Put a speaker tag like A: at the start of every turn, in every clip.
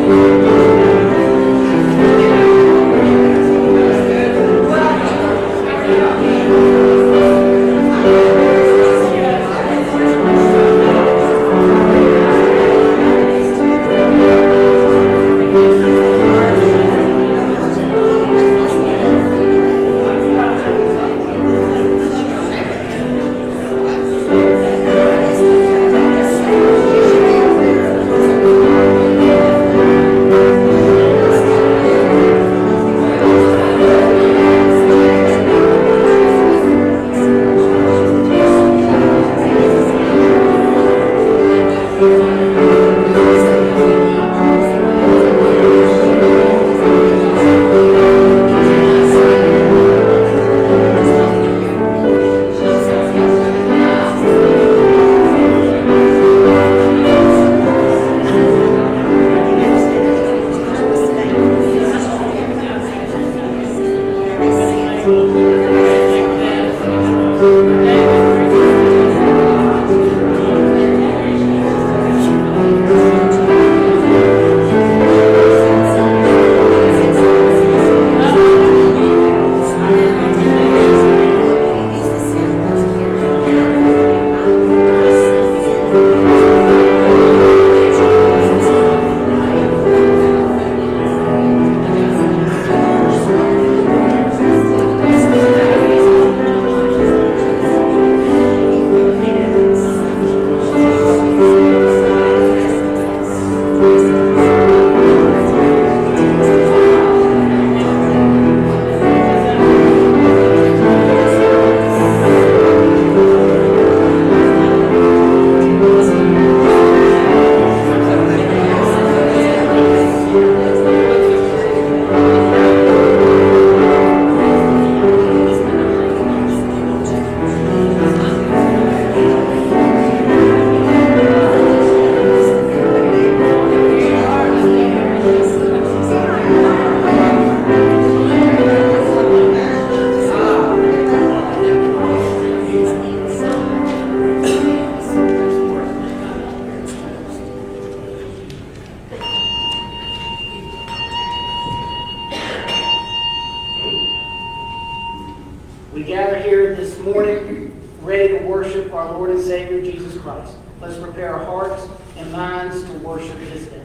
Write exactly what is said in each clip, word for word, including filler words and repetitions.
A: We gather here this morning ready to worship our Lord and Savior Jesus Christ. Let's prepare our hearts and minds to worship this day.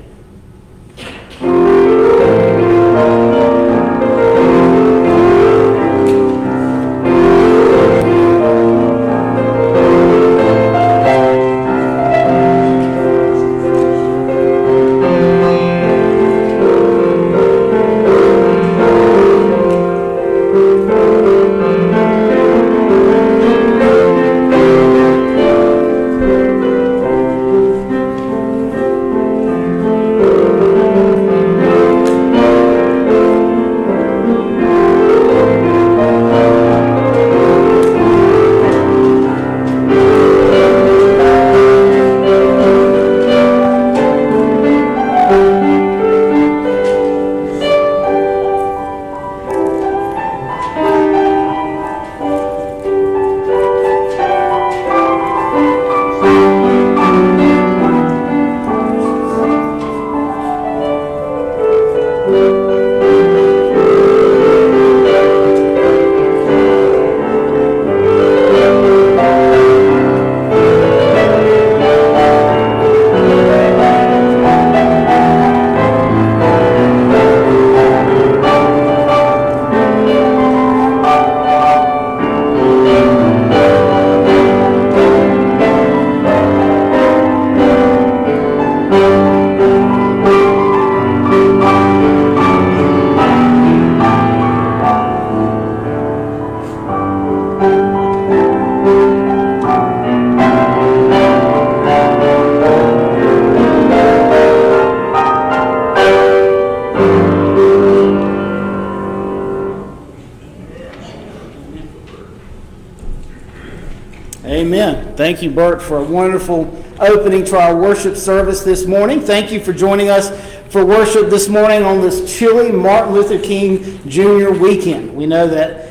A: Amen. Thank you, Bert, for a wonderful opening to our worship service this morning. Thank you for joining us for worship this morning on this chilly Martin Luther King Junior weekend. We know that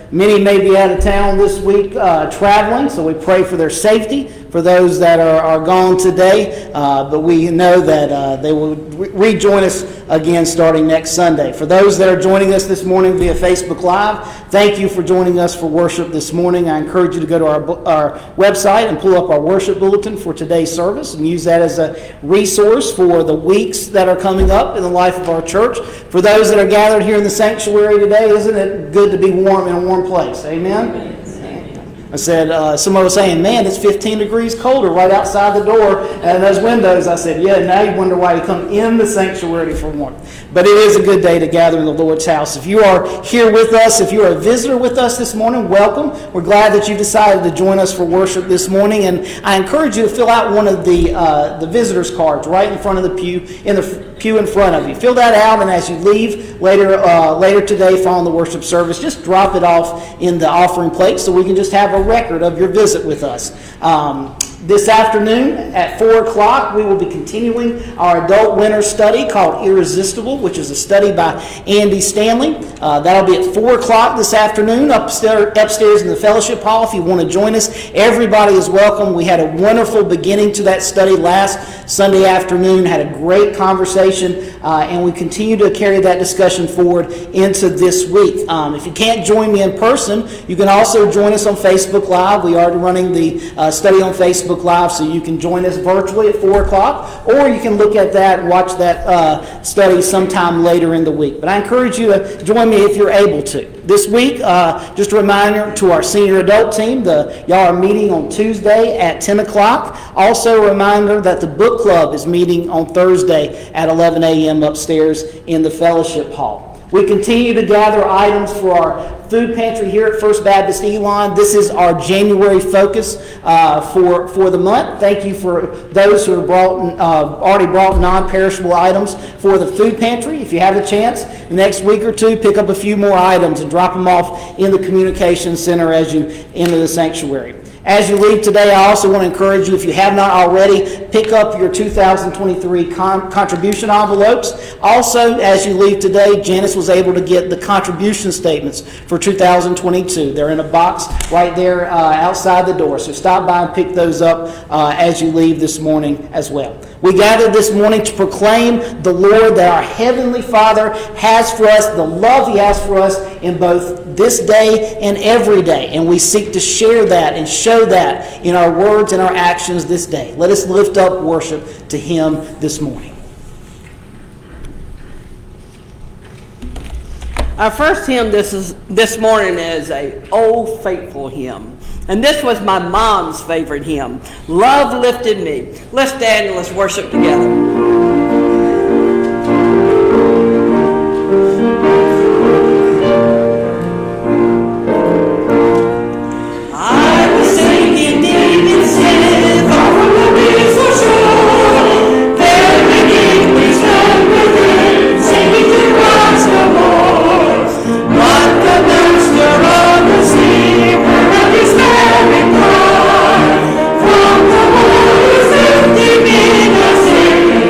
A: many may be out of town this week uh, traveling, so we pray for their safety, for those that are, are gone today, uh, but we know that uh, they will re- rejoin us again starting next Sunday. For those that are joining us this morning via Facebook Live, thank you for joining us for worship this morning. I encourage you to go to our, our website and pull up our worship bulletin for today's service and use that as a resource for the weeks that are coming up in the life of our church. For those that are gathered here in the sanctuary today, isn't it good to be warm in a warm place? Amen? Amen. I said, uh, someone was saying, man, it's fifteen degrees colder right outside the door and those windows. I said, yeah, now you wonder why you come in the sanctuary for warmth. But it is a good day to gather in the Lord's house. If you are here with us, if you are a visitor with us this morning, welcome. We're glad that you decided to join us for worship this morning. And I encourage you to fill out one of the uh, the visitors cards right in front of the pew, in the pew in front of you. Fill that out, and as you leave later uh, later today following the worship service, just drop it off in the offering plate so we can just have a record of your visit with us. Um, This afternoon at four o'clock, we will be continuing our adult winter study called Irresistible, which is a study by Andy Stanley. Uh, that'll be at four o'clock this afternoon upstairs, upstairs in the fellowship hall. If you want to join us, everybody is welcome. We had a wonderful beginning to that study last Sunday afternoon, had a great conversation, uh, and we continue to carry that discussion forward into this week. Um, if you can't join me in person, you can also join us on Facebook Live. We are running the uh, study on Facebook Live, so you can join us virtually at four o'clock, or you can look at that and watch that uh, study sometime later in the week. But I encourage you to join me if you're able to. This week, uh, just a reminder to our senior adult team, the y'all are meeting on Tuesday at ten o'clock. Also a reminder that the book club is meeting on Thursday at eleven a.m. upstairs in the fellowship hall. We continue to gather items for our food pantry here at First Baptist Elon. This is our January focus uh, for, for the month. Thank you for those who have brought, uh, already brought non-perishable items for the food pantry. If you have a chance, the next week or two, pick up a few more items and drop them off in the communication center as you enter the sanctuary. As you leave today, I also want to encourage you, if you have not already, pick up your two thousand twenty-three con- contribution envelopes. Also, as you leave today, Janice was able to get the contribution statements for two thousand twenty-two. They're in a box right there uh, outside the door. So stop by and pick those up uh, as you leave this morning as well. We gathered this morning to proclaim the Lord, that our Heavenly Father has for us, the love He has for us in both this day and every day. And we seek to share that and show that in our words and our actions this day. Let us lift up worship to Him this morning.
B: Our first hymn this is this morning is a old faithful hymn. And this was my mom's favorite hymn, Love Lifted Me. Let's stand and let's worship together.
C: From the waters lifted me, I sing.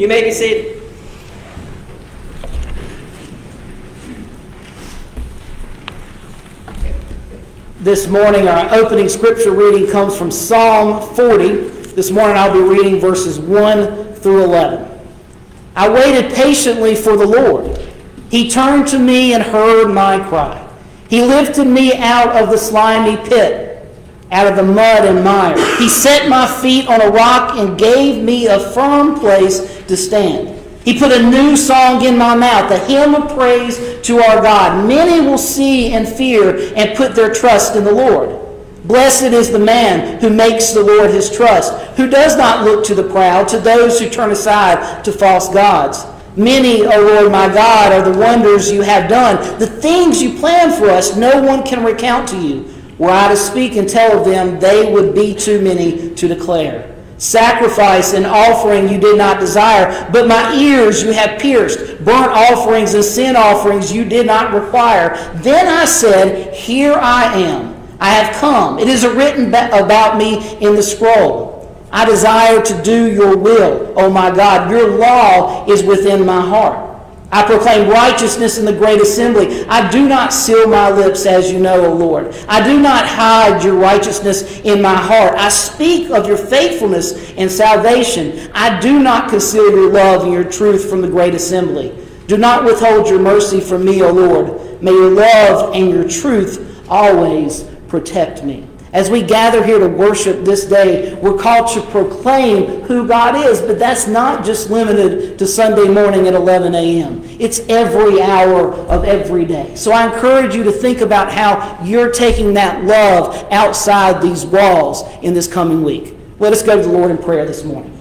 B: may be seated.
A: This morning, our opening scripture reading comes from Psalm forty. This morning, I'll be reading verses one through eleven. I waited patiently for the Lord. He turned to me and heard my cry. He lifted me out of the slimy pit, out of the mud and mire. He set my feet on a rock and gave me a firm place to stand. He put a new song in my mouth, a hymn of praise to our God. Many will see and fear and put their trust in the Lord. Blessed is the man who makes the Lord his trust, who does not look to the proud, to those who turn aside to false gods. Many, O Lord my God, are the wonders you have done. The things you planned for us, no one can recount to you. Were I to speak and tell of them, they would be too many to declare. Sacrifice and offering you did not desire, but my ears you have pierced. Burnt offerings and sin offerings you did not require. Then I said, here I am. I have come. It is written about me in the scroll. I desire to do your will, O my God. Your law is within my heart. I proclaim righteousness in the great assembly. I do not seal my lips, as you know, O Lord. I do not hide your righteousness in my heart. I speak of your faithfulness and salvation. I do not conceal your love and your truth from the great assembly. Do not withhold your mercy from me, O Lord. May your love and your truth always protect me. As we gather here to worship this day, we're called to proclaim who God is, but that's not just limited to Sunday morning at eleven a.m. It's every hour of every day. So I encourage you to think about how you're taking that love outside these walls in this coming week. Let us go to the Lord in prayer this morning.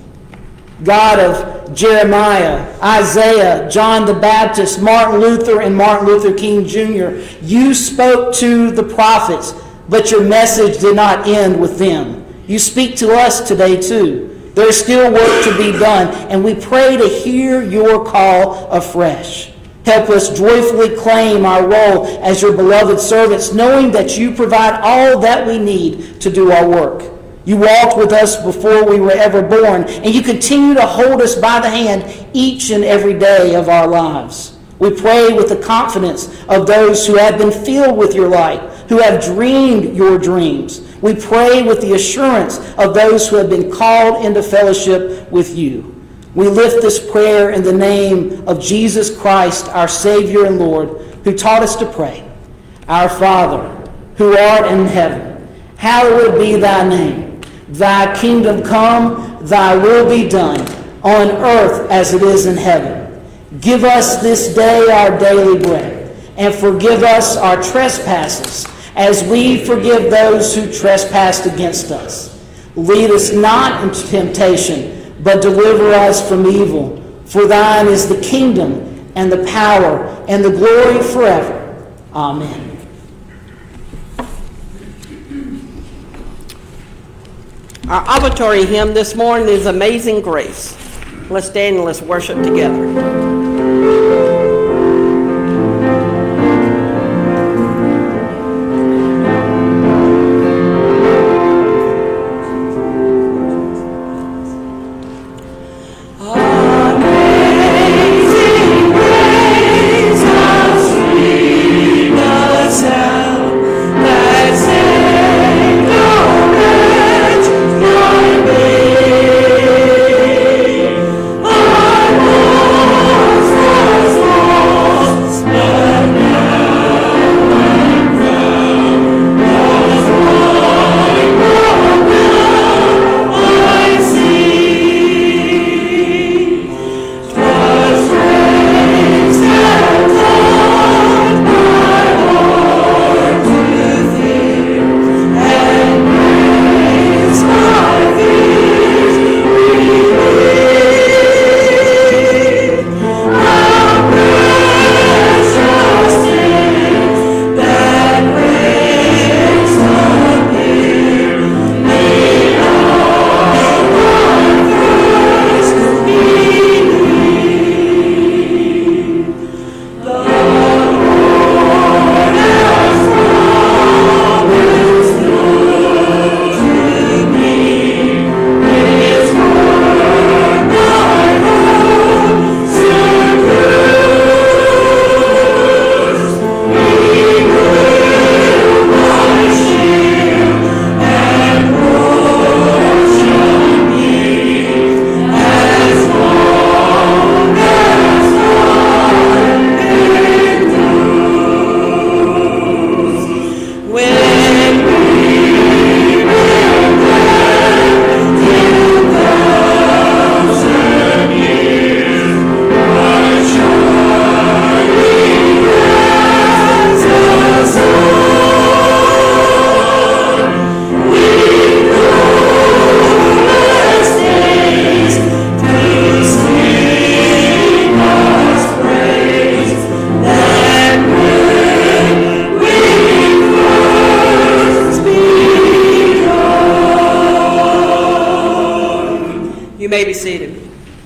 A: God of Jeremiah, Isaiah, John the Baptist, Martin Luther, and Martin Luther King Junior, you spoke to the prophets, but your message did not end with them. You speak to us today too. There's still work to be done, and we pray to hear your call afresh. Help us joyfully claim our role as your beloved servants, knowing that you provide all that we need to do our work. You walked with us before we were ever born, and you continue to hold us by the hand each and every day of our lives. We pray with the confidence of those who have been filled with your light, who have dreamed your dreams. We pray with the assurance of those who have been called into fellowship with you. We lift this prayer in the name of Jesus Christ, our Savior and Lord, who taught us to pray. Our Father, who art in heaven, hallowed be thy name. Thy kingdom come, thy will be done, on earth as it is in heaven. Give us this day our daily bread, and forgive us our trespasses, as we forgive those who trespass against us. Lead us not into temptation, but deliver us from evil. For thine is the kingdom, and the power, and the glory forever. Amen.
B: Our offertory hymn this morning is Amazing Grace. Let's stand and let's worship together.
C: Oh
B: You may be seated.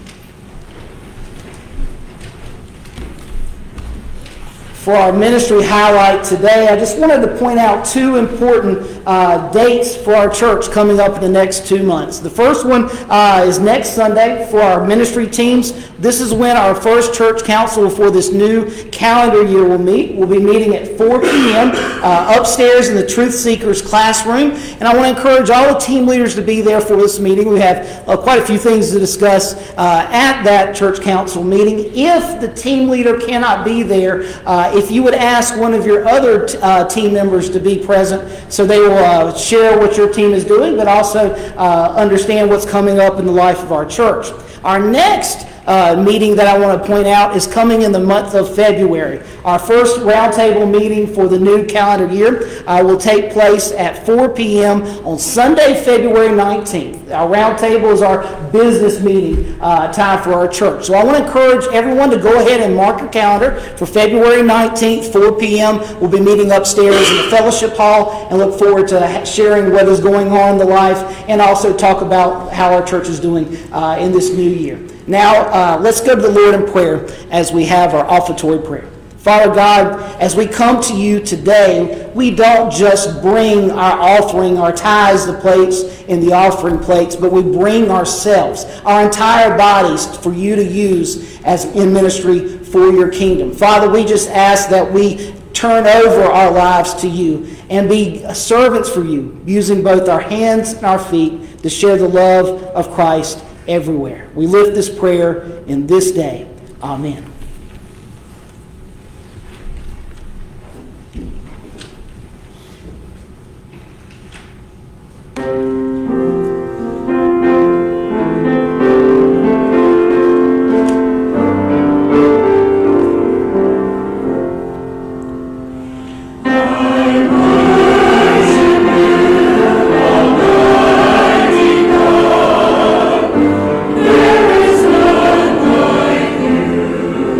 A: For our ministry highlight today, I just wanted to point out two important uh, dates for our church coming up in the next two months. The first one uh, is next Sunday for our ministry teams. This is when our first church council for this new calendar year will meet. We'll be meeting at four p.m. Uh, upstairs in the Truth Seekers classroom. And I want to encourage all the team leaders to be there for this meeting. We have uh, quite a few things to discuss uh, at that church council meeting. If the team leader cannot be there, uh, if you would ask one of your other t- uh, team members to be present so they will uh, share what your team is doing, but also uh, understand what's coming up in the life of our church. Our next Uh, meeting that I want to point out is coming in the month of February. Our first roundtable meeting for the new calendar year uh, will take place at four p.m. on Sunday, February nineteenth. Our roundtable is our business meeting uh, time for our church. So I want to encourage everyone to go ahead and mark your calendar for February nineteenth, four p.m. We'll be meeting upstairs in the fellowship hall and look forward to sharing what is going on in the life and also talk about how our church is doing uh, in this new year. Now, uh, let's go to the Lord in prayer as we have our offertory prayer. Father God, as we come to you today, we don't just bring our offering, our tithes, the plates, and the offering plates, but we bring ourselves, our entire bodies, for you to use as in ministry for your kingdom. Father, we just ask that we turn over our lives to you and be servants for you, using both our hands and our feet to share the love of Christ everywhere. We lift this prayer in this day. Amen.
C: There is none like you.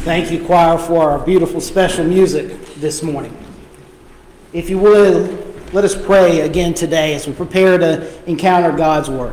A: Thank you, choir, for our beautiful special music this morning. If you would, let us pray again today as we prepare to encounter God's Word.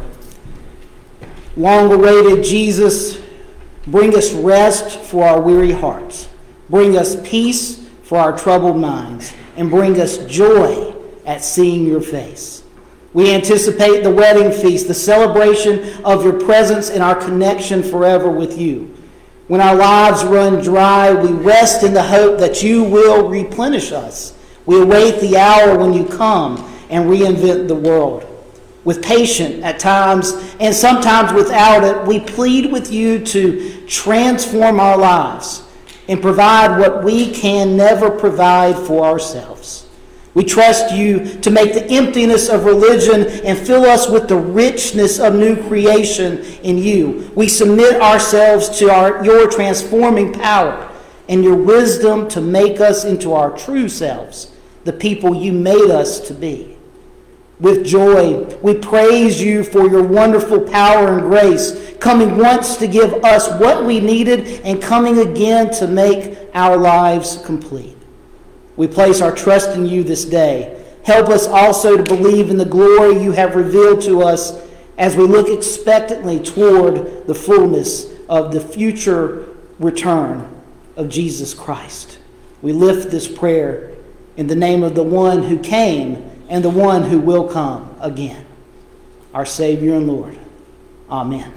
A: Long-awaited Jesus, bring us rest for our weary hearts. Bring us peace for our troubled minds. And bring us joy at seeing your face. We anticipate the wedding feast, the celebration of your presence and our connection forever with you. When our lives run dry, we rest in the hope that you will replenish us. We await the hour when you come and reinvent the world. With patience at times and sometimes without it, we plead with you to transform our lives and provide what we can never provide for ourselves. We trust you to make the emptiness of religion and fill us with the richness of new creation in you. We submit ourselves to our, your transforming power and your wisdom to make us into our true selves, the people you made us to be. With joy, we praise you for your wonderful power and grace, coming once to give us what we needed and coming again to make our lives complete. We place our trust in you this day. Help us also to believe in the glory you have revealed to us as we look expectantly toward the fullness of the future return of Jesus Christ. We lift this prayer in the name of the one who came and the one who will come again, our Savior and Lord. Amen.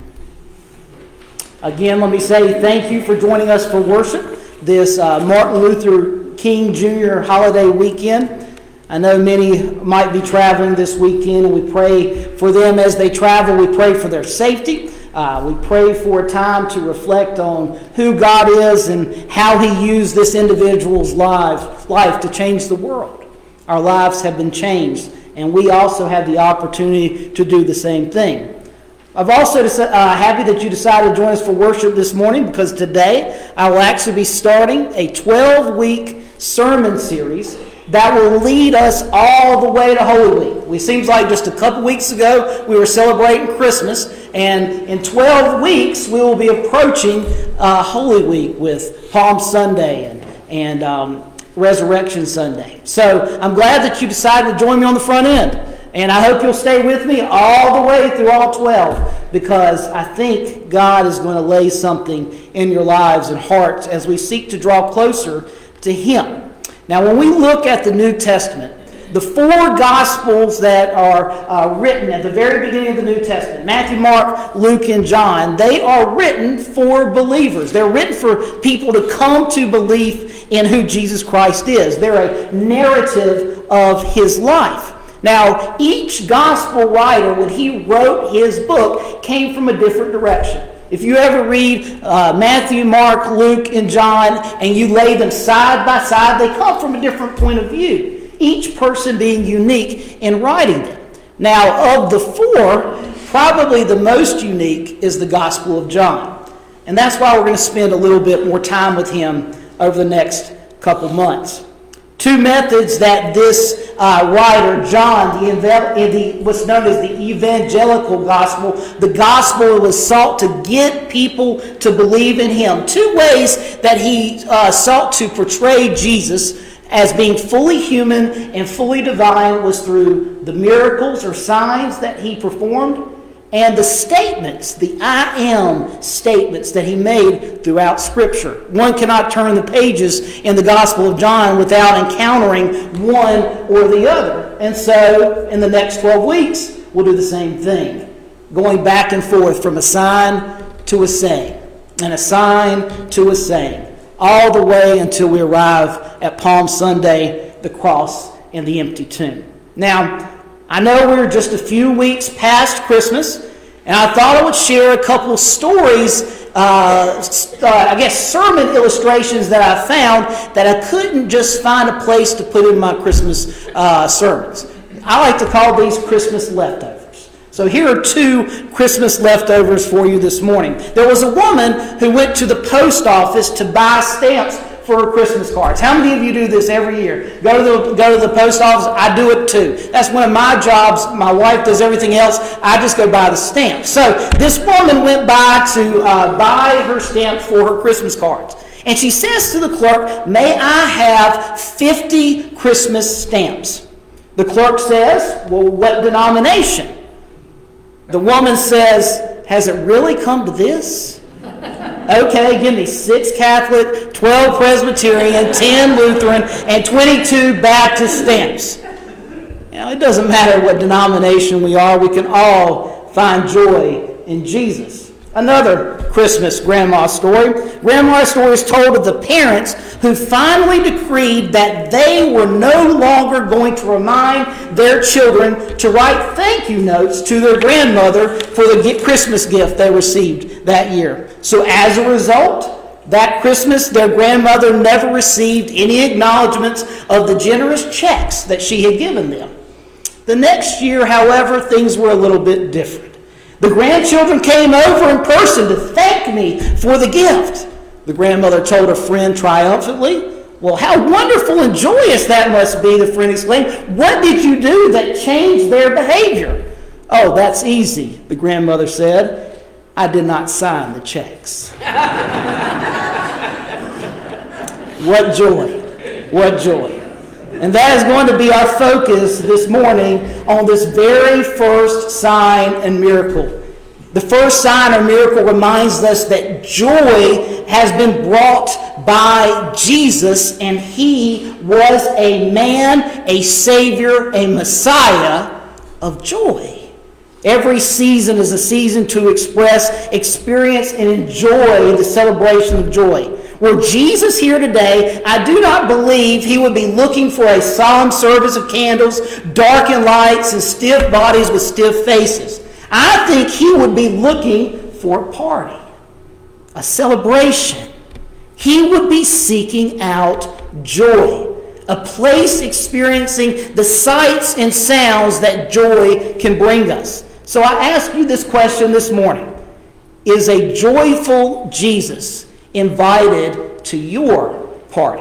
A: Again, let me say thank you for joining us for worship this uh, Martin Luther King Junior holiday weekend. I know many might be traveling this weekend, and we pray for them as they travel. We pray for their safety. Uh, we pray for a time to reflect on who God is and how He used this individual's life, life to change the world. Our lives have been changed, and we also have the opportunity to do the same thing. I've also uh, happy that you decided to join us for worship this morning, because today I will actually be starting a twelve-week sermon series that will lead us all the way to Holy Week. It seems like just a couple weeks ago we were celebrating Christmas, and in twelve weeks we will be approaching uh, Holy Week with Palm Sunday and, and um, Resurrection Sunday. So I'm glad that you decided to join me on the front end. And I hope you'll stay with me all the way through all twelve, because I think God is going to lay something in your lives and hearts as we seek to draw closer to Him. Now, when we look at the New Testament, the four Gospels that are uh, written at the very beginning of the New Testament, Matthew, Mark, Luke, and John, they are written for believers. They're written for people to come to belief in who Jesus Christ is. They're a narrative of His life. Now, each gospel writer, when he wrote his book, came from a different direction. If you ever read uh, Matthew, Mark, Luke, and John, and you lay them side by side, they come from a different point of view, each person being unique in writing them. Now, of the four, probably the most unique is the Gospel of John. And that's why we're going to spend a little bit more time with him over the next couple months. Two methods that this uh, writer, John, the, the what's known as the evangelical gospel, the gospel that was sought to get people to believe in him. Two ways that he uh, sought to portray Jesus as being fully human and fully divine was through the miracles or signs that he performed, and the statements, the I am statements that he made throughout Scripture. One cannot turn the pages in the Gospel of John without encountering one or the other. And so, in the next twelve weeks, we'll do the same thing, going back and forth from a sign to a saying, and a sign to a saying, all the way until we arrive at Palm Sunday, the cross, and the empty tomb. Now, I know we're just a few weeks past Christmas, and I thought I would share a couple of stories, uh, uh, I guess sermon illustrations that I found that I couldn't just find a place to put in my Christmas uh, sermons. I like to call these Christmas leftovers. So here are two Christmas leftovers for you this morning. There was a woman who went to the post office to buy stamps for her Christmas cards. How many of you do this every year? Go to the go to the post office. I do it too. That's one of my jobs. My wife does everything else. I just go buy the stamps. So this woman went by to uh, buy her stamps for her Christmas cards. And she says to the clerk, "May I have fifty Christmas stamps?" The clerk says, "Well, what denomination?" The woman says, "Has it really come to this? Okay, give me six Catholic, twelve Presbyterian, ten Lutheran, and twenty-two Baptist stamps." You know, it doesn't matter what denomination we are, we can all find joy in Jesus. Another Christmas grandma story. Grandma's story is told of the parents who finally decreed that they were no longer going to remind their children to write thank you notes to their grandmother for the Christmas gift they received that year. So as a result, that Christmas, their grandmother never received any acknowledgments of the generous checks that she had given them. The next year, however, things were a little bit different. The grandchildren came over in person to thank me for the gift. The grandmother told a friend triumphantly. "Well, how wonderful and joyous that must be," the friend exclaimed. "What did you do that changed their behavior?" "Oh, that's easy," the grandmother said. "I did not sign the checks." What joy. What joy. And that is going to be our focus this morning on this very first sign and miracle. The first sign or miracle reminds us that joy has been brought by Jesus, and he was a man, a Savior, a Messiah of joy. Every season is a season to express, experience, and enjoy the celebration of joy. Were Jesus here today, I do not believe he would be looking for a solemn service of candles, darkened lights, and stiff bodies with stiff faces. I think he would be looking for a party, a celebration. He would be seeking out joy, a place experiencing the sights and sounds that joy can bring us. So I ask you this question this morning. Is a joyful Jesus invited to your party?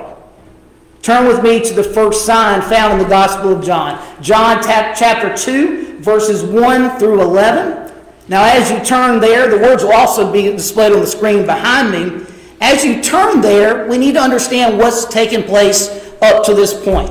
A: Turn with me to the first sign found in the Gospel of John. John chapter two, verses one through eleven. Now as you turn there, the words will also be displayed on the screen behind me. As you turn there, we need to understand what's taken place up to this point.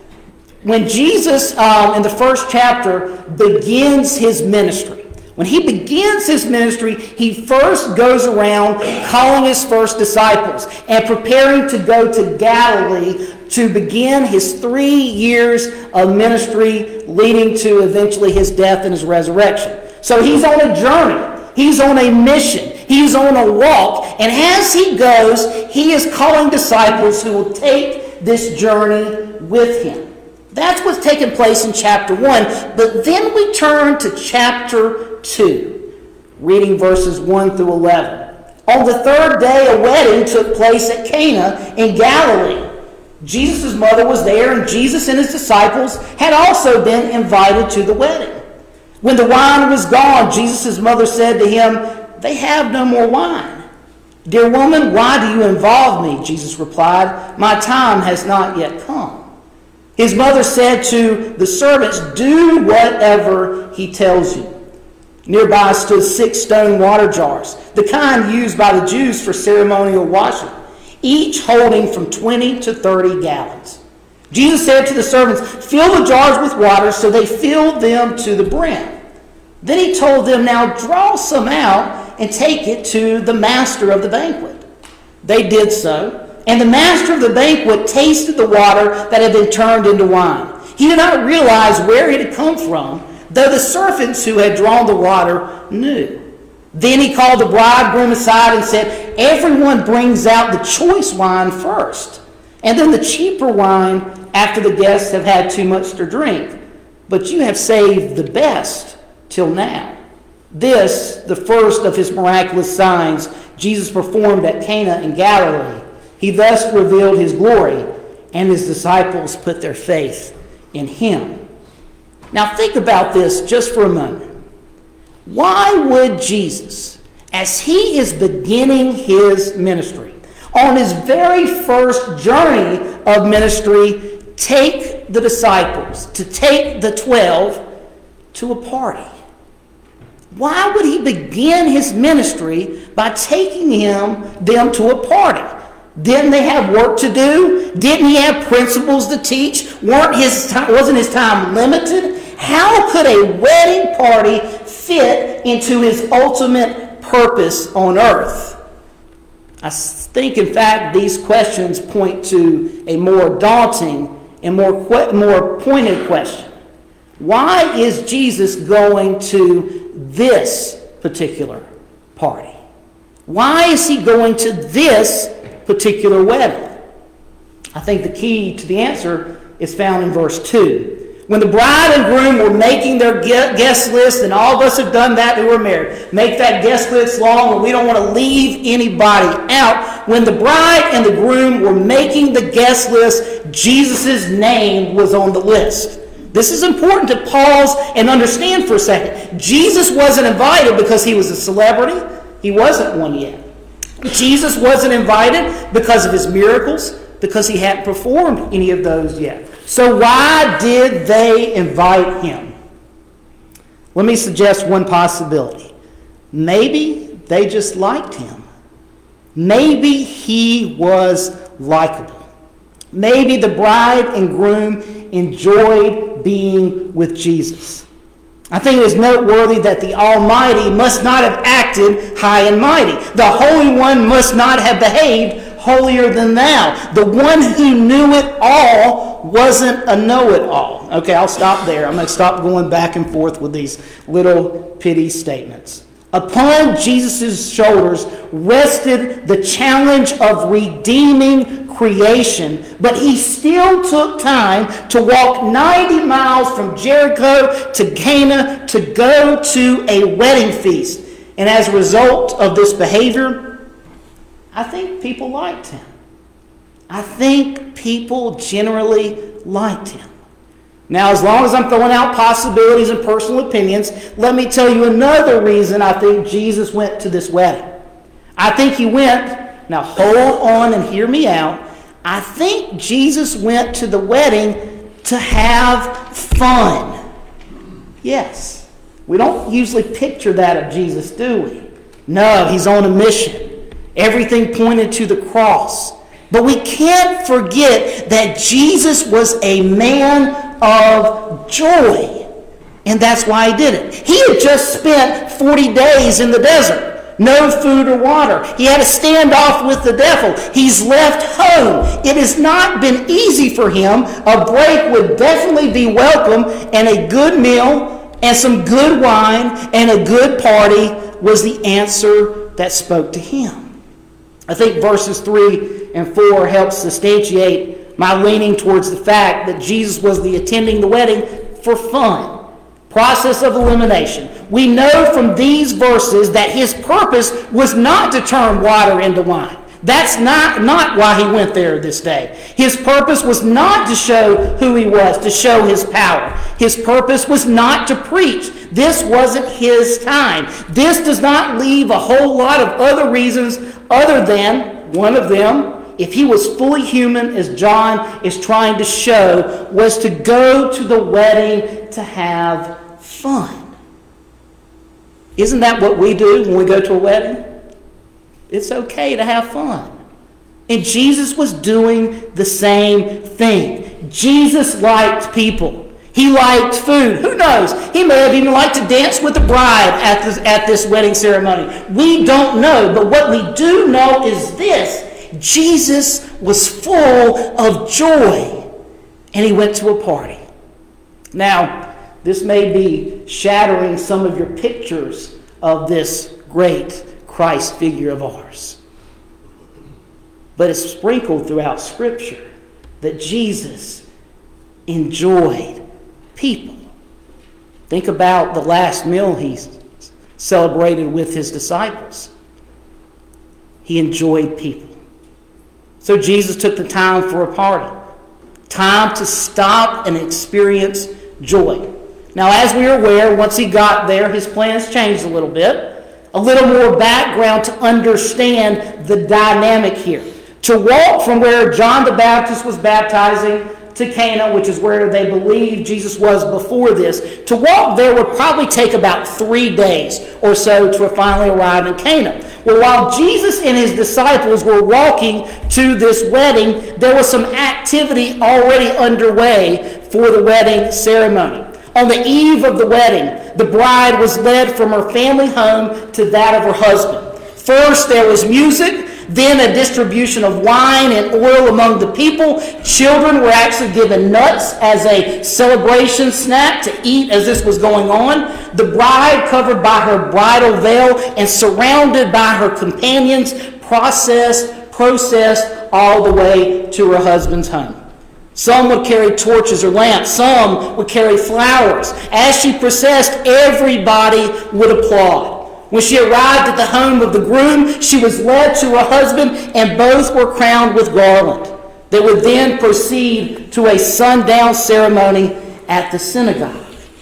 A: When Jesus, um, in the first chapter, begins his ministry, When he begins his ministry, he first goes around calling his first disciples and preparing to go to Galilee to begin his three years of ministry leading to eventually his death and his resurrection. So he's on a journey. He's on a mission. He's on a walk. And as he goes, he is calling disciples who will take this journey with him. That's what's taking place in chapter one. But then we turn to chapter two, reading verses one through eleven. On the third day, a wedding took place at Cana in Galilee. Jesus' mother was there, and Jesus and his disciples had also been invited to the wedding. When the wine was gone, Jesus' mother said to him, "They have no more wine." "Dear woman, why do you involve me?" Jesus replied, "My time has not yet come." His mother said to the servants, "Do whatever he tells you." Nearby stood six stone water jars, the kind used by the Jews for ceremonial washing, each holding from twenty to thirty gallons. Jesus said to the servants, "Fill the jars with water," so they filled them to the brim. Then he told them, "Now draw some out and take it to the master of the banquet." They did so. And the master of the banquet tasted the water that had been turned into wine. He did not realize where it had come from, though the servants who had drawn the water knew. Then he called the bridegroom aside and said, "Everyone brings out the choice wine first, and then the cheaper wine after the guests have had too much to drink. But you have saved the best till now." This, the first of his miraculous signs, Jesus performed at Cana in Galilee. He thus revealed his glory, and his disciples put their faith in him. Now think about this just for a moment. Why would Jesus, as he is beginning his ministry, on his very first journey of ministry, take the disciples, to take the twelve to a party? Why would he begin his ministry by taking him them to a party? Didn't they have work to do? Didn't he have principles to teach? Weren't his time, wasn't his time limited? How could a wedding party fit into his ultimate purpose on earth? I think, in fact, these questions point to a more daunting and more, more pointed question. Why is Jesus going to this particular party? Why is he going to this particular wedding? I think the key to the answer is found in verse two. When the bride and groom were making their guest list, and all of us have done that who are married, make that guest list long, and we don't want to leave anybody out. When the bride and the groom were making the guest list, Jesus' name was on the list. This is important to pause and understand for a second. Jesus wasn't invited because he was a celebrity. He wasn't one yet. Jesus wasn't invited because of his miracles, because he hadn't performed any of those yet. So why did they invite him? Let me suggest one possibility. Maybe they just liked him. Maybe he was likable. Maybe the bride and groom enjoyed being with Jesus. I think it is noteworthy that the Almighty must not have acted high and mighty. The Holy One must not have behaved holier than thou. The one who knew it all wasn't a know-it-all. Okay, I'll stop there. I'm going to stop going back and forth with these little pity statements. Upon Jesus' shoulders rested the challenge of redeeming creation, but he still took time to walk ninety miles from Jericho to Cana to go to a wedding feast. And as a result of this behavior, I think people liked him. I think people generally liked him. Now, as long as I'm throwing out possibilities and personal opinions, let me tell you another reason I think Jesus went to this wedding. I think he went, now hold on and hear me out. I think Jesus went to the wedding to have fun. Yes. We don't usually picture that of Jesus, do we? No, he's on a mission. Everything pointed to the cross. But we can't forget that Jesus was a man of joy. And that's why he did it. He had just spent forty days in the desert. No food or water. He had a standoff with the devil. He's left home. It has not been easy for him. A break would definitely be welcome, and a good meal and some good wine and a good party was the answer that spoke to him. I think verses three and four help substantiate my leaning towards the fact that Jesus was the attending the wedding for fun. Process of elimination. We know from these verses that his purpose was not to turn water into wine. That's not, not why he went there this day. His purpose was not to show who he was, to show his power. His purpose was not to preach. This wasn't his time. This does not leave a whole lot of other reasons other than one of them, if he was fully human, as John is trying to show, was to go to the wedding to have fun. Isn't that what we do when we go to a wedding? It's okay to have fun. And Jesus was doing the same thing. Jesus liked people. He liked food. Who knows? He may have even liked to dance with the bride at this, at this wedding ceremony. We don't know. But what we do know is this. Jesus was full of joy. And he went to a party. Now, this may be shattering some of your pictures of this great Christ figure of ours. But it's sprinkled throughout Scripture that Jesus enjoyed people. Think about the last meal he celebrated with his disciples. He enjoyed people. So Jesus took the time for a party. Time to stop and experience joy. Now, as we are aware, once he got there, his plans changed a little bit. A little more background to understand the dynamic here. To walk from where John the Baptist was baptizing to Cana, which is where they believe Jesus was before this, to walk there would probably take about three days or so to finally arrive in Cana. Well, while Jesus and his disciples were walking to this wedding, there was some activity already underway for the wedding ceremony. On the eve of the wedding, the bride was led from her family home to that of her husband. First, there was music, then a distribution of wine and oil among the people. Children were actually given nuts as a celebration snack to eat as this was going on. The bride, covered by her bridal veil and surrounded by her companions, processed, processed all the way to her husband's home. Some would carry torches or lamps. Some would carry flowers. As she processed, everybody would applaud. When she arrived at the home of the groom, she was led to her husband, and both were crowned with garland. They would then proceed to a sundown ceremony at the synagogue.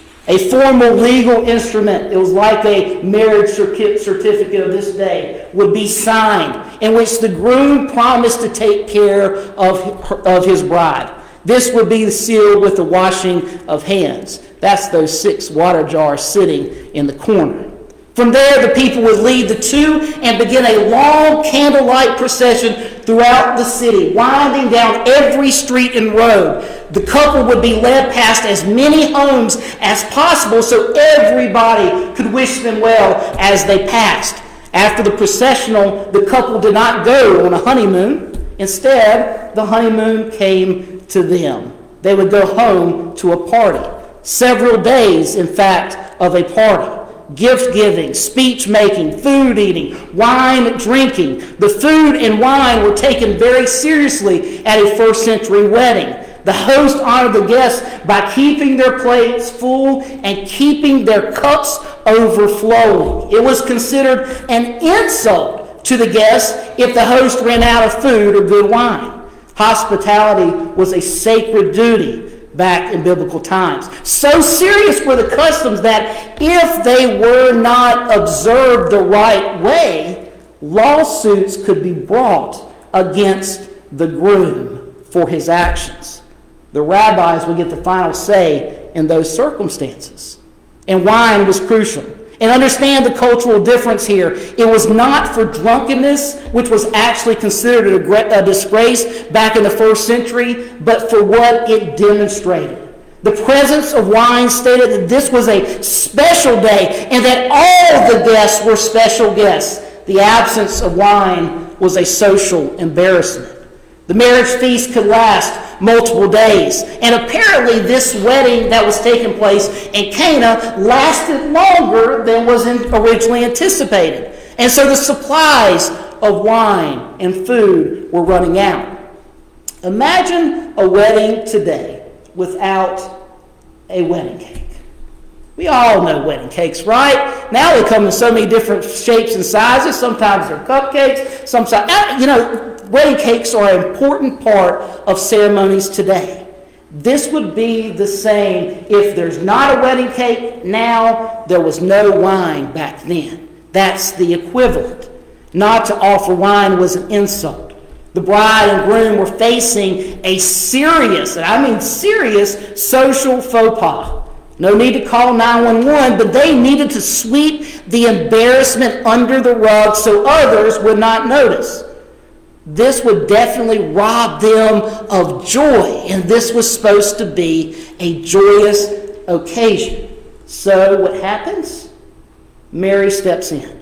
A: A formal legal instrument, it was like a marriage certificate of this day, would be signed, in which the groom promised to take care of, of his bride. This would be sealed with the washing of hands. That's those six water jars sitting in the corner. From there, the people would lead the two and begin a long candlelight procession throughout the city, winding down every street and road. The couple would be led past as many homes as possible so everybody could wish them well as they passed. After the processional, the couple did not go on a honeymoon. Instead, the honeymoon came to them. They would go home to a party. Several days, in fact, of a party. Gift giving, speech making, food eating, wine drinking. The food and wine were taken very seriously at a first century wedding. The host honored the guests by keeping their plates full and keeping their cups overflowing. It was considered an insult to the guests if the host ran out of food or good wine. Hospitality was a sacred duty back in biblical times. So serious were the customs that if they were not observed the right way, lawsuits could be brought against the groom for his actions. The rabbis would get the final say in those circumstances. And wine was crucial. And understand the cultural difference here. It was not for drunkenness, which was actually considered a, a disgrace back in the first century, but for what it demonstrated. The presence of wine stated that this was a special day and that all the guests were special guests. The absence of wine was a social embarrassment. The marriage feast could last multiple days. And apparently this wedding that was taking place in Cana lasted longer than was originally anticipated. And so the supplies of wine and food were running out. Imagine a wedding today without a wedding cake. We all know wedding cakes, right? Now they come in so many different shapes and sizes. Sometimes they're cupcakes. Sometimes, you know, wedding cakes are an important part of ceremonies today. This would be the same if there's not a wedding cake now, there was no wine back then. That's the equivalent. Not to offer wine was an insult. The bride and groom were facing a serious, and I mean serious, social faux pas. No need to call nine one one, but they needed to sweep the embarrassment under the rug so others would not notice. This would definitely rob them of joy, and this was supposed to be a joyous occasion. So what happens? Mary steps in.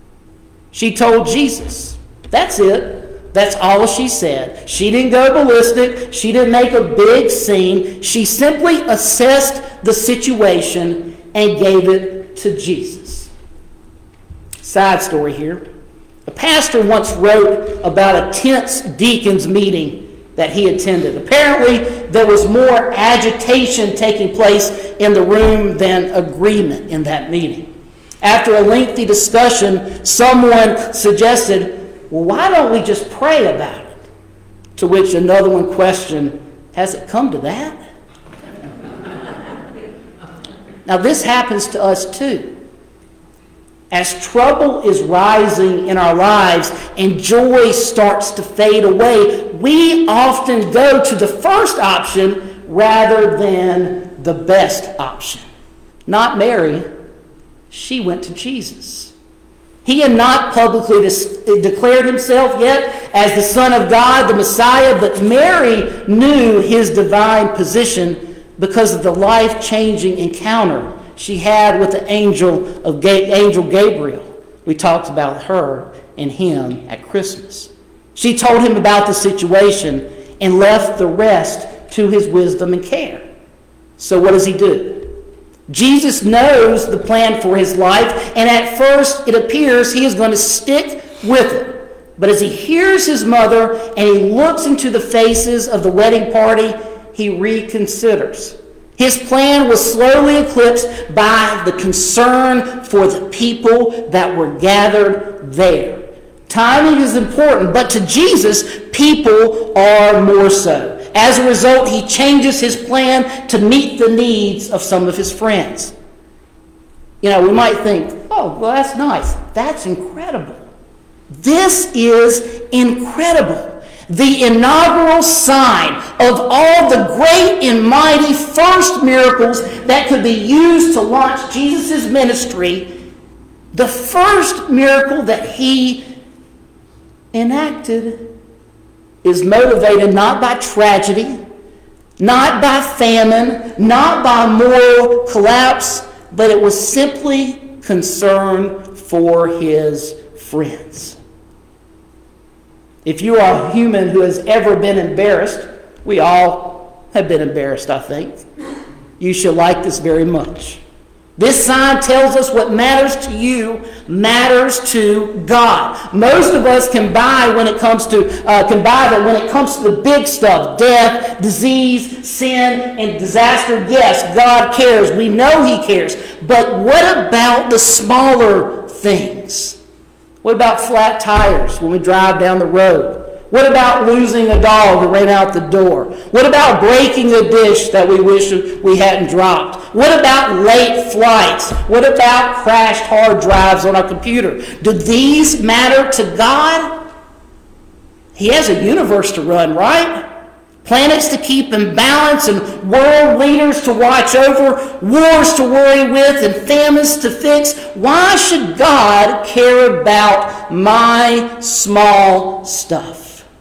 A: She told Jesus. That's it. That's all she said. She didn't go ballistic. She didn't make a big scene. She simply assessed the situation and gave it to Jesus. Side story here. A pastor once wrote about a tense deacons meeting that he attended. Apparently, there was more agitation taking place in the room than agreement in that meeting. After a lengthy discussion, someone suggested, well, why don't we just pray about it? To which another one questioned, has it come to that? Now, this happens to us too. As trouble is rising in our lives and joy starts to fade away, we often go to the first option rather than the best option. Not Mary. She went to Jesus. He had not publicly declared himself yet as the Son of God, the Messiah, but Mary knew his divine position because of the life-changing encounter she had with the angel of Ga- angel Gabriel. We talked about her and him at Christmas. She told him about the situation and left the rest to his wisdom and care. So what does he do? Jesus knows the plan for his life, and at first it appears he is going to stick with it. But as he hears his mother and he looks into the faces of the wedding party, he reconsiders. His plan was slowly eclipsed by the concern for the people that were gathered there. Timing is important, but to Jesus, people are more so. As a result, he changes his plan to meet the needs of some of his friends. You know, we might think, oh, well, that's nice. That's incredible. This is incredible. The inaugural sign of all the great and mighty first miracles that could be used to launch Jesus' ministry, the first miracle that he enacted is motivated not by tragedy, not by famine, not by moral collapse, but it was simply concern for his friends. If you are a human who has ever been embarrassed, we all have been embarrassed, I think, you should like this very much. This sign tells us what matters to you matters to God. Most of us can buy when it comes to uh, can buy that when it comes to the big stuff, death, disease, sin, and disaster. Yes, God cares. We know He cares. But what about the smaller things? What about flat tires when we drive down the road? What about losing a dog who ran out the door? What about breaking a dish that we wish we hadn't dropped? What about late flights? What about crashed hard drives on our computer? Do these matter to God? He has a universe to run, right? Planets to keep in balance and world leaders to watch over, wars to worry with, and famines to fix. Why should God care about my small stuff?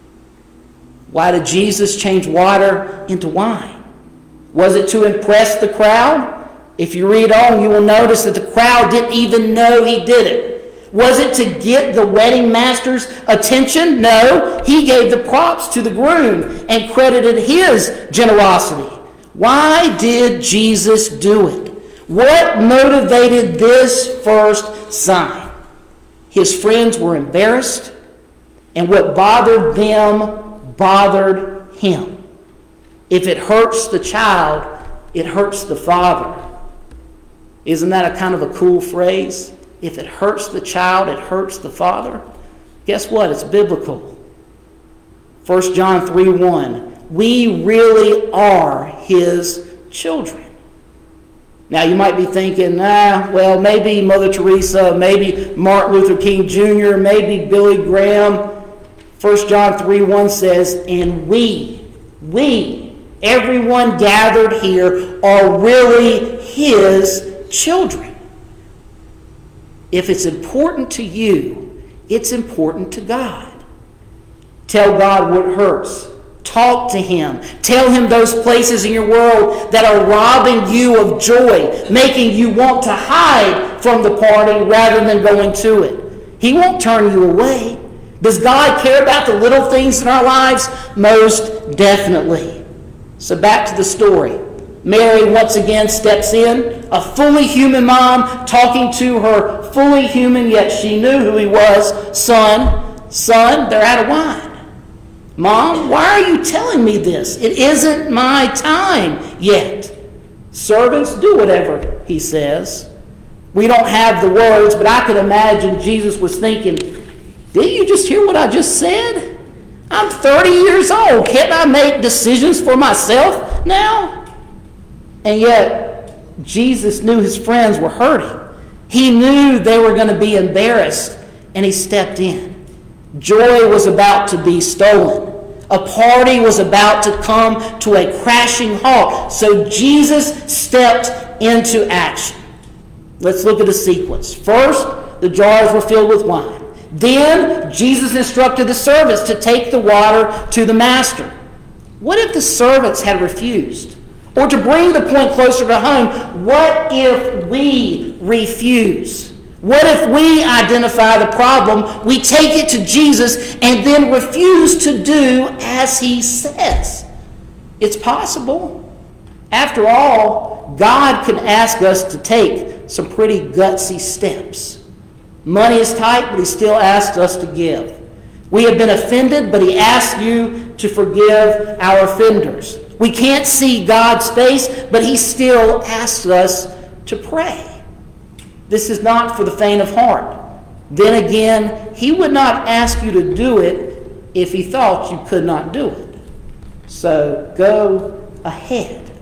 A: Why did Jesus change water into wine? Was it to impress the crowd? If you read on, you will notice that the crowd didn't even know he did it. Was it to get the wedding master's attention? No, he gave the props to the groom and credited his generosity. Why did Jesus do it? What motivated this first sign? His friends were embarrassed, and what bothered them bothered him. If it hurts the child, it hurts the father. Isn't that a kind of a cool phrase? If it hurts the child, it hurts the father. Guess what? It's biblical. First John three one. We really are his children. Now you might be thinking, ah, well, maybe Mother Teresa, maybe Martin Luther King Junior, maybe Billy Graham. First John three one says, and we, we, everyone gathered here are really his children. If it's important to you, it's important to God. Tell God what hurts. Talk to Him. Tell Him those places in your world that are robbing you of joy, making you want to hide from the party rather than going to it. He won't turn you away. Does God care about the little things in our lives? Most definitely. So back to the story. Mary once again steps in, a fully human mom talking to her fully human, yet she knew who he was, son. Son, they're out of wine. Mom, why are you telling me this? It isn't my time yet. Servants, do whatever he says. We don't have the words, but I could imagine Jesus was thinking, didn't you just hear what I just said? I'm thirty years old. Can't I make decisions for myself now? And yet, Jesus knew his friends were hurting. He knew they were going to be embarrassed, and he stepped in. Joy was about to be stolen. A party was about to come to a crashing halt. So Jesus stepped into action. Let's look at the sequence. First, the jars were filled with wine. Then Jesus instructed the servants to take the water to the master. What if the servants had refused? Or to bring the point closer to home, what if we refuse? What if we identify the problem, we take it to Jesus, and then refuse to do as he says? It's possible. After all, God can ask us to take some pretty gutsy steps. Money is tight, but he still asks us to give. We have been offended, but he asks you to forgive our offenders. We can't see God's face, but he still asks us to pray. This is not for the faint of heart. Then again, he would not ask you to do it if he thought you could not do it. So go ahead.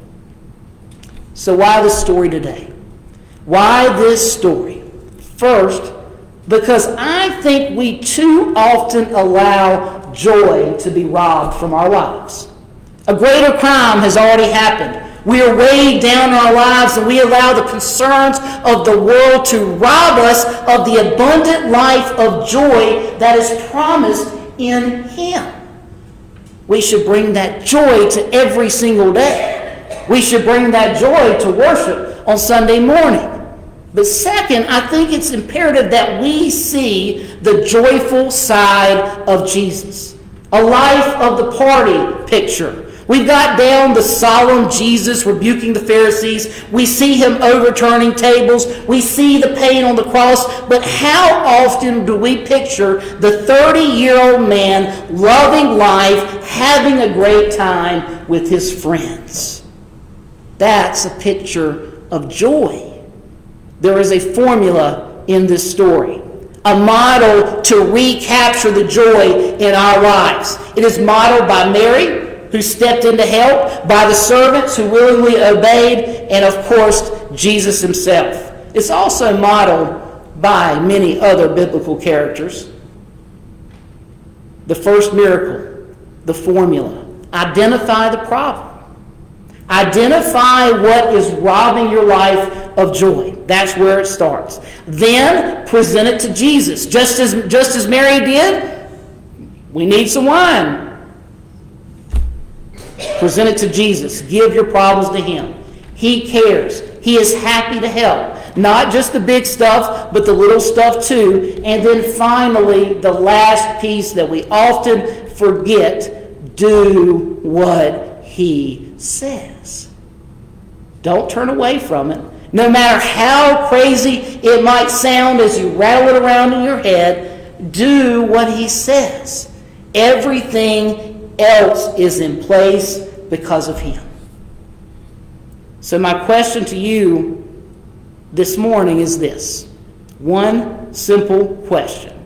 A: So why this story today? Why this story? First, because I think we too often allow joy to be robbed from our lives. A greater crime has already happened. We are weighed down in our lives, and we allow the concerns of the world to rob us of the abundant life of joy that is promised in him. We should bring that joy to every single day. We should bring that joy to worship on Sunday morning. But second, I think it's imperative that we see the joyful side of Jesus. A life of the party picture. We've got down the solemn Jesus rebuking the Pharisees. We see him overturning tables. We see the pain on the cross. But how often do we picture the thirty-year-old man loving life, having a great time with his friends? That's a picture of joy. There is a formula in this story, a model to recapture the joy in our lives. It is modeled by Mary, who stepped in to help, by the servants who willingly obeyed, and of course, Jesus himself. It's also modeled by many other biblical characters. The first miracle, the formula. Identify the problem. Identify what is robbing your life of joy. That's where it starts. Then present it to Jesus. Just as, just as Mary did, we need some wine. Present it to Jesus. Give your problems to him. He cares. He is happy to help. Not just the big stuff, but the little stuff too. And then finally, the last piece that we often forget, do what he says. Don't turn away from it. No matter how crazy it might sound as you rattle it around in your head, do what he says. Everything else is in place because of him. So my question to you this morning is this. One simple question.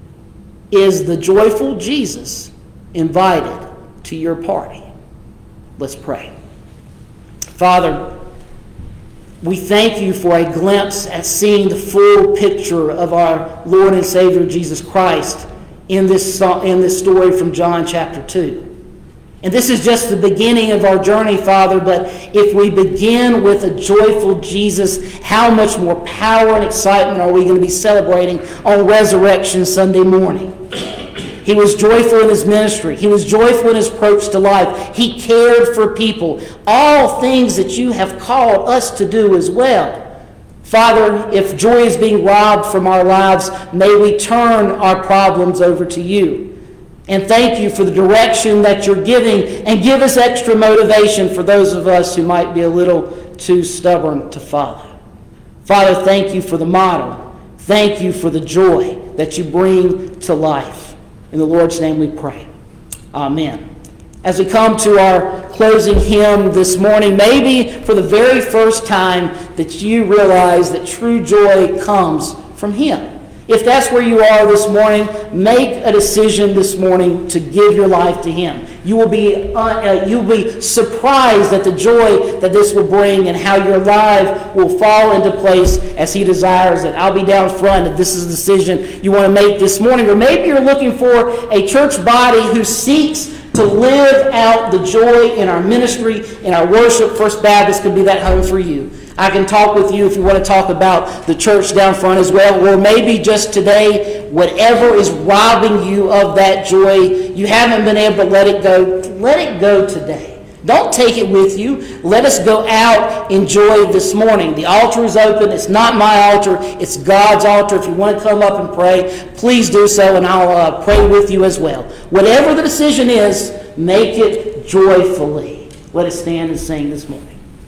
A: Is the joyful Jesus invited to your party? Let's pray. Father, we thank you for a glimpse at seeing the full picture of our Lord and Savior Jesus Christ in this, in this story from John chapter two. And this is just the beginning of our journey, Father, but if we begin with a joyful Jesus, how much more power and excitement are we going to be celebrating on Resurrection Sunday morning? He was joyful in his ministry. He was joyful in his approach to life. He cared for people. All things that you have called us to do as well. Father, if joy is being robbed from our lives, may we turn our problems over to you. And thank you for the direction that you're giving, and give us extra motivation for those of us who might be a little too stubborn to follow. Father, thank you for the model. Thank you for the joy that you bring to life. In the Lord's name we pray. Amen. As we come to our closing hymn this morning, maybe for the very first time that you realize that true joy comes from him. If that's where you are this morning, make a decision this morning to give your life to him. You will be uh, uh, you'll be surprised at the joy that this will bring, and how your life will fall into place as he desires it. I'll be down front if this is a decision you want to make this morning. Or maybe you're looking for a church body who seeks to live out the joy in our ministry, in our worship. First Baptist could be that home for you. I can talk with you if you want to talk about the church down front as well, or maybe just today, whatever is robbing you of that joy, you haven't been able to let it go, let it go today. Don't take it with you. Let us go out in joy this morning. The altar is open. It's not my altar. It's God's altar. If you want to come up and pray, please do so, and I'll uh, pray with you as well. Whatever the decision is, make it joyfully. Let us stand and sing this morning.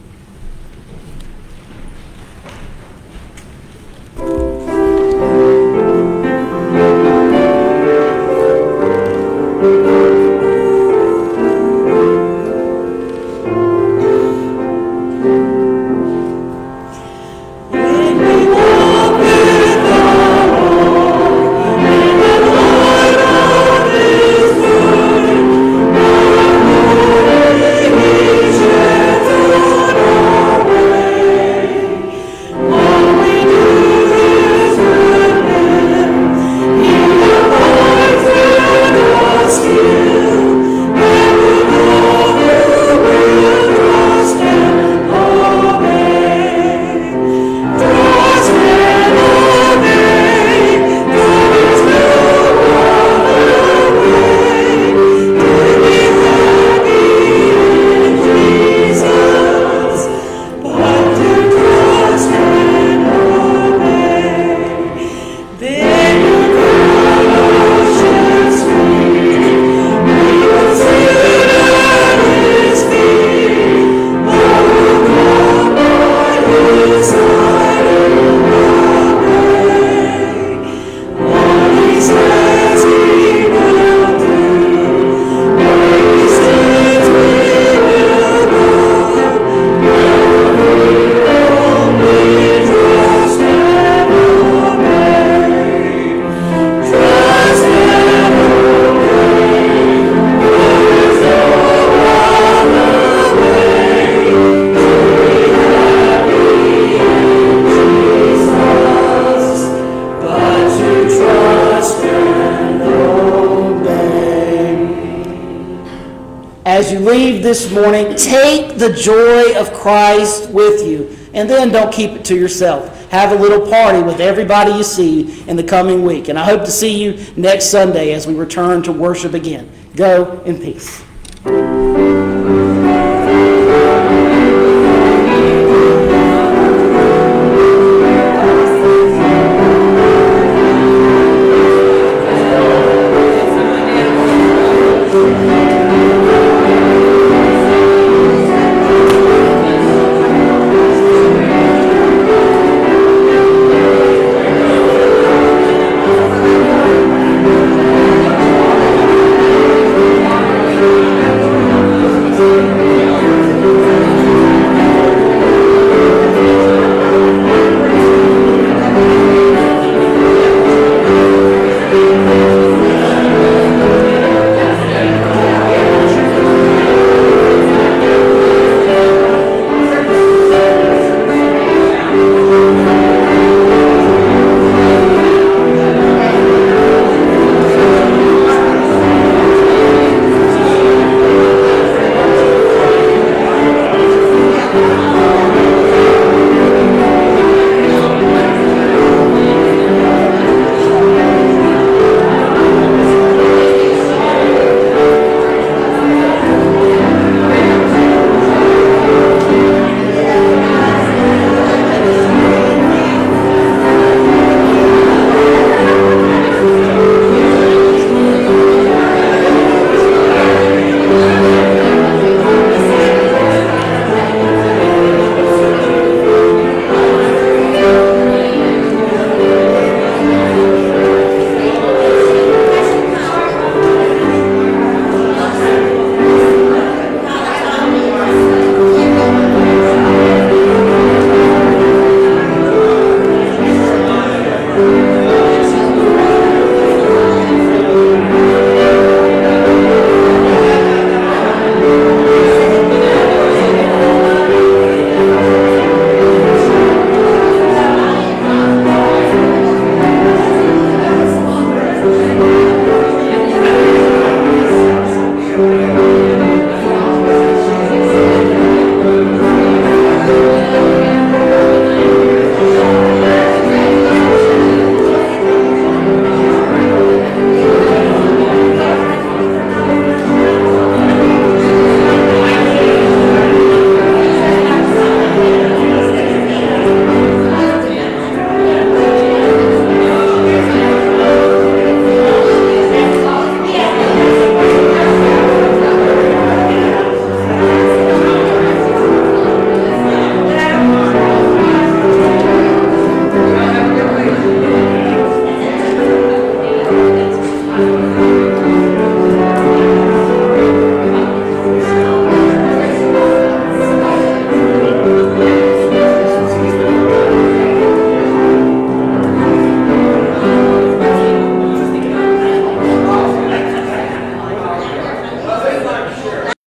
A: As you leave this morning, take the joy of Christ with you. And then don't keep it to yourself. Have a little party with everybody you see in the coming week. And I hope to see you next Sunday as we return to worship again. Go in peace.